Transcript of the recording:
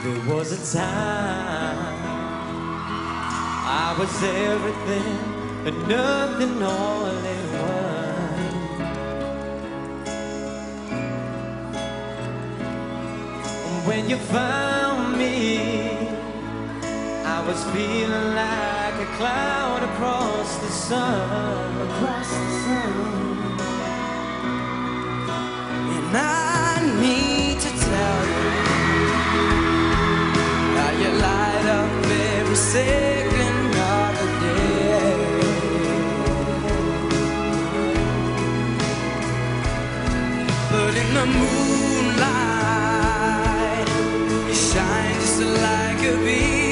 There was a time I was everything and nothing all at once. When you found me, I was feeling like a cloud across the sun. Across the sun. And I need to tell you how you light up every second of the day. But in the moonlight, you shine just like a beam.